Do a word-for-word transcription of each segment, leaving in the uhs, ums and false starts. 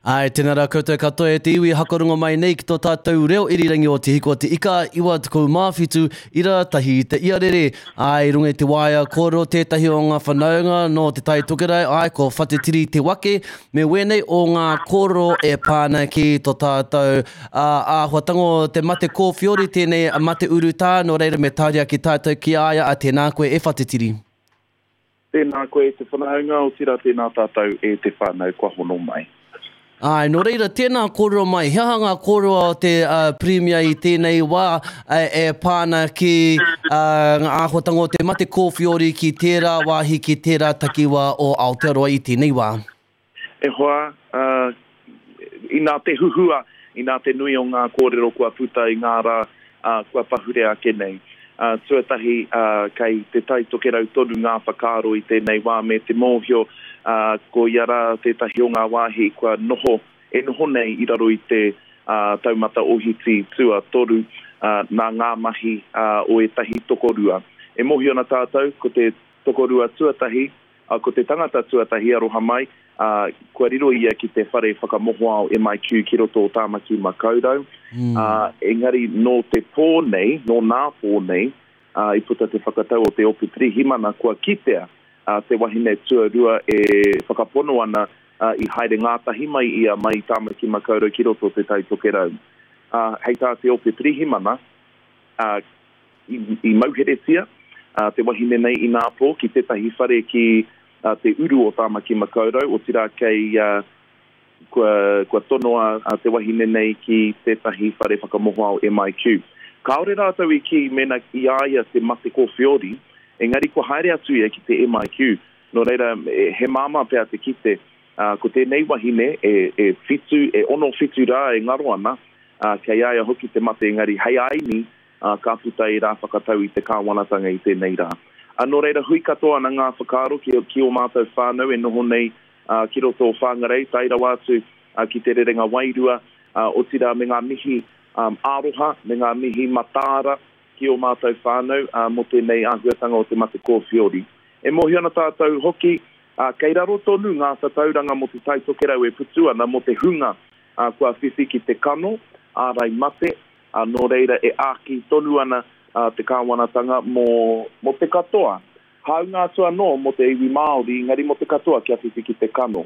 Ai, tēnā rā koutou katoa e te iwi hakorunga mai nei ki tō tātou reo irirangi o te hiko te ika iwa tukou māwhitu ira tahi te iarere. Ai, runga i te waia koro tētahi o ngā whanaunga no te tai tukerai. Ai, ko whatetiri te wake. Me wenei o ngā koro e pāna ki tō tātou a, a huatango te mate kōwhiori tēnei mate urutā. No reira me tāria ki tātou ki aia a tēnā koe e whatetiri. Tēnā koe te whanaunga o tira tēnā tātou e te whānau kua hono mai. Ai, no reira, tēnā kōrua mai. Hea ngā kōrua o te uh, Premier i tēnei wā uh, e pāna ki uh, ngā āhuatango te mate kōwhiori ki tērā wāhi ki tērā takiwa o Aotearoa i tēnei wā. E hoa, uh, i nā te huhua, i nā te nui o ngā kōrero kua puta i ngā rā uh, kua pahurea kenei. Uh, tuatahi uh, kei te tai tokerau tonu ngā whakaro i tēnei wā me te mōhio uh, ko iara tētahi o ngā wāhi kua noho, e noho nei i raro i te uh, taumata ohiti tua toru uh, nā ngā mahi uh, o e tahi tokorua. E mōhio na tātou ko te tokorua tuatahi, uh, ko te tangata tuatahi aroha mai, uh, kua riro ia ki te whare whakamohoa o M I Q ki roto o Tāmaki Makaurau. Mm. Uh, engari no te pōnei, no nā pōnei, uh, i puta te whakatau o te opu trihimana kua kitea uh, te wahine tuarua e whakapono ana uh, i haere ngātahi mai ia mai Tāmaki Makaurau ki roto te taitokerau. Uh, hei tā te opu trihimana uh, i, i mauheretia uh, te wahine nei i nā pō ki tetahi whare ki uh, te uru o Tāmaki Makaurau o tira kei uh, Kua, kua tonoa a te wahine nei ki tētahi whare whakamohoa o M I Q. Kaore rātau i ki mena i aia te mate kōwhiori, engari kua haere atu ia ki te M I Q. No reira, e, he māma pēr te kite, uh, ko tēnei wahine e, e fitu, e ono fitu rā e ngaro ana, uh, kei aia hoki te mate engari hei aini, uh, ka puta i rā whakatau i te kāwanatanga i tēnei rā. Uh, no reira, hui katoa na ngā whakaro ki, ki o mātou whānau e noho nei Uh, ki roto o whāngarei, taira wātu uh, ki te rerenga wairua, uh, o tira me ngā mihi um, āroha, me ngā mihi matāra ki o mātou whānau, uh, mo tēnei āhuatanga o te mate kōwhiori. E mohi ana tātou hoki, uh, kei raro tonu ngā tatauranga mo te taitokerau e putu ana mo te hunga uh, kua whiwhi ki te kano, ārai mate, uh, no reira e āki tonu ana uh, te kāwanatanga mo, mo te katoa. Hau ngā tua no mo te iwi Māori, ngari mo te katoa ki a whiwhi ki te kano.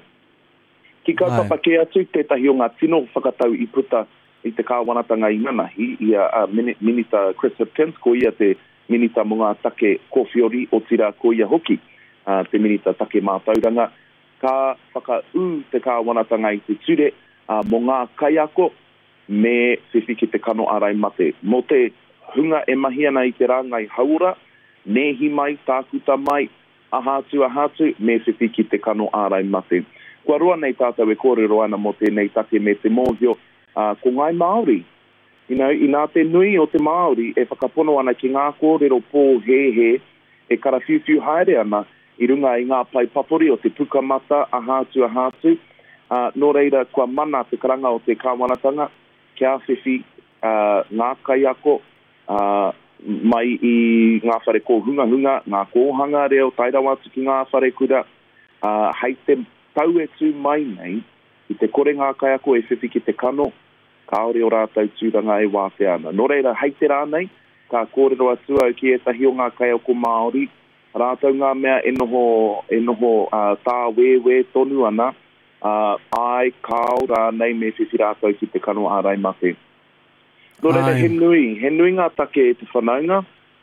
Ki kaupapa ke atu, tētahi o ngā tino whakatau i puta i te kāwanatanga i nganahi, i a uh, Minita Chris Hipkins, ko ia te Minita mo ngā take kōwhiori o tira ko ia hoki, uh, te Minita take mātauranga, ka whakau te kāwanatanga i te ture, uh, mo ngā kaiako me whiwhi ki te kano ārai mate. Mo te hunga e mahi ana i te rāngai haura, nehi mai, tākuta mai, ahatu ahatu, me whiwhi ki te kano ārai mate. Kua roa nei tātou e kōrero ana mo tēnei take me te mōhio, uh, ko ngai Māori. You know, i nā te nui o te Māori e whakapono ana ki ngā kōrero pō he he, e karawhiwhiu haere ana i runga i ngā pai papori o te pukamata, ahatu ahatu, uh, no reira kua mana te karanga o te kāwanatanga, kia whiwhi uh, ngā kaiako, uh, mai i ngā whare kō hunga hunga, ngā kōhanga reo, taira watu ki ngā whare kura, uh, hei te tau e tū mai nei, i te kore ngā kaiako e whiwhi ki te kano, kaore o rātau tūranga e wāwhi ana. No reira, hei te rānei, ka kōrero atua au ki e tahi o ngā kaiako Māori, rātau ngā mea e noho, e noho uh, tā wewe tonu ana, uh, ai kāo rānei me whiwhi rātau ki te kano ārai mate. No reira, he nui, he nui ngā take e te whanaunga.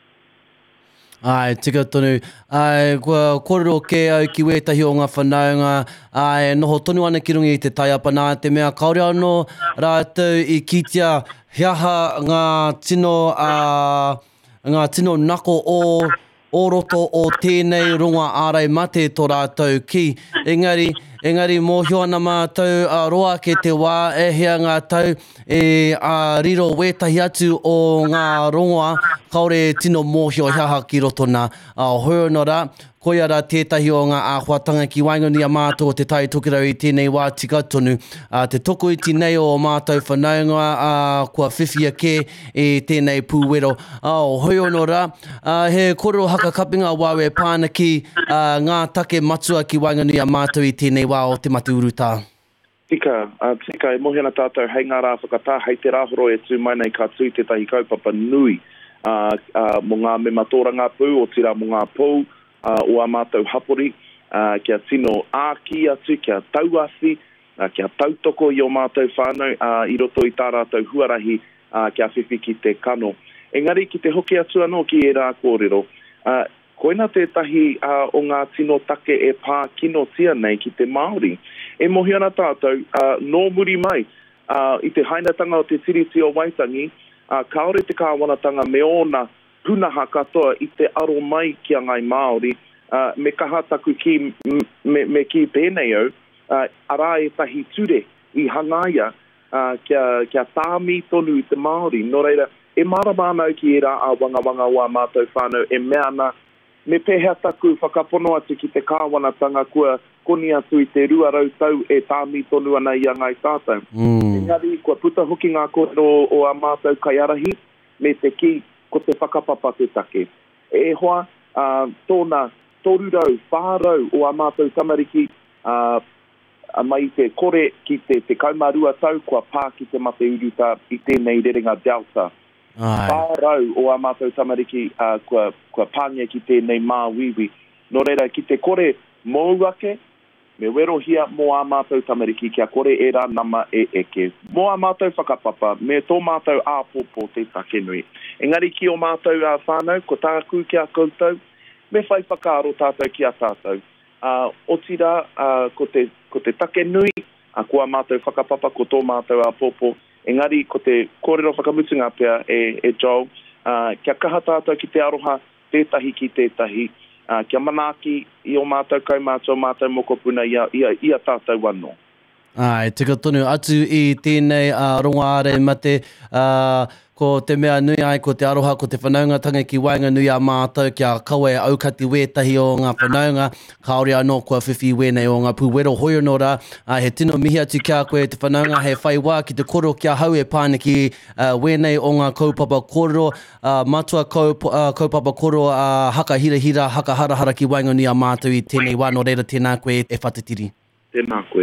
Ai, tika tonu. Ai, kua kōrero ke au ki wētahi o ngā whanaunga. Ai, noho tonu ana ki rungi i te tai apa nā te mea. Kaore anō rātou i kitea hiaha ngā tino, uh, ngā tino nako o o roto o tēnei runga ārai mate tō rātou ki. Engari, engari mōhio ana mātou a roa ke te wā e hea ngā tau e a riro wētahi atu o ngā rongoa kaore tino mōhio hiaha ki roto nā a hoionora. Koia rā tētahi o ngā āhuatanga ki waingonia mātou o te tai tukirau i tēnei wā tika tonu. Uh, te toko iti nei o mātou whanaunga uh, kua whiwhia ke e tēnei pūwero. Uh, hoi ono rā, uh, he kōrero haka kapinga wawe pāna ki uh, ngā take matua ki waingonia mātou i tēnei wā o te mate urutā. Tika, uh, tika, e mohi ana tātou hei ngā rā whakatā, hei te rāhoro e tū mai nei ka tū te tahi kaupapa nui uh, uh, mo ngā me matoranga pū, o tira mo ngā pū, uh, o a mātou hapori, uh, kia tino āki atu, kia tauasi, uh, kia tautoko i o mātou whānau, uh, i roto i tā rātou huarahi, uh, kia whiwhi ki te kano. Engari, ki te hoki atu anō ki e rā kōrero, uh, koina tētahi uh, o ngā tino take e pā kino tia nei ki te Māori. E mohi ana tātou, uh, nō muri mai, uh, i te hainatanga o te tiriti o Waitangi, uh, kaore te kāwanatanga me ona punaha katoa i te aro mai ki a ngai Māori, uh, me kaha taku ki, me, me ki pēnei au, uh, ara e tahi ture i hangaia uh, kia, kia tāmi tonu i te Māori. Nō reira, e marama ana ki e rā a wanga wanga o a mātou whānau, e mea ana, me pēhea taku whakapono atu ki te kāwanatanga kua koni atu i te rua rautau e tāmi tonu ana i a ngai tātou. Mm. Engari, kua puta hoki ngā kōrero o a mātou kaiarahi, me te ki ko te whakapapa te take. E hoa, uh, tōna torurau, whārau o a mātou tamariki, uh, a mai te kore ki te, te kaumarua tau, kua pā ki te mate uruta i tēnei rerenga Delta. Whārau o a mātou tamariki uh, kua, kua pāngia ki tēnei māwiwi. Nō reira, ki te kore mōuake, me werohia mō a mātou tamariki kia kore e rā nama e eke. Mō a mātou whakapapa, me tō mātou āpopo te takenui. Engari ki o mātou a whānau, ko tāku ki a koutou, me whai whakaaro tātou ki a tātou. Uh, o tira, uh, ko, te, ko te takenui, a kua mātou whakapapa, ko tō mātou āpopo. Engari, ko te kōrero whakamutunga pia e, e Joel, uh, kia kaha tātou ki te aroha, tētahi ki tētahi, uh, kia manaaki i o mātou kaumātou, mātou mokopuna i a, i a, i a tātou anō. Ai, tika tonu atu i tēnei uh, rongoare mate, uh, ko te mea nui ai, ko te aroha, ko te whanaungatanga ki wainga nui a mātou, kia kaua e aukati wētahi o ngā whanaunga, kaore anō kua whiwhi wēnei o ngā pūwero hoi anō rā, uh, he tino mihi atu kia koe te whanaunga, he whai wā ki te koro kia hau e pāniki uh, wēnei o ngā kaupapa koro, uh, matua kaup, uh, kaupapa koro uh, haka hira hira, haka harahara ki wainga nui a mātou i tēnei wā, no reira tēnā koe e whatatiri. Tēnā koe.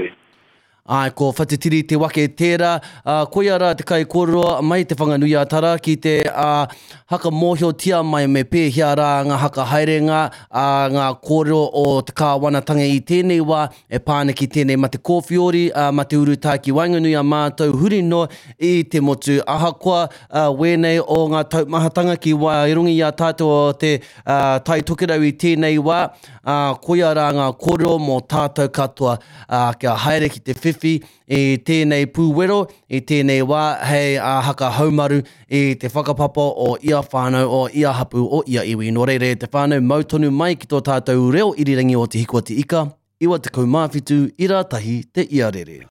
Ai, ko whatatiri te wake tērā, uh, koe ara te kai kōrero mai te whanganui atara ki te uh, haka mōhio tia mai me pēhia rā ngā haka haerenga, uh, ngā kōrero o te kāwanatanga i tēnei wā, e pāniki tēnei ma te kōwhiori, uh, ma te urutā ki wainganui a mātou huri no i te motu. Ahakoa uh, wēnei o ngā taumahatanga ki wairungi i a tātou o te uh, tai tokerau i tēnei wā, uh, koe ara ngā kōrero mō tātou katoa, uh, kia haere ki te whiwhi i tēnei pūwero, i tēnei wā, hei a haka haumaru i te whakapapa o ia whānau o ia hapu o ia iwi. Nō reire te whānau mautonu mai ki tō tātou reo irirangi o te hiko te ika, iwa te kaumāwhitu, ira tahi te ia rere.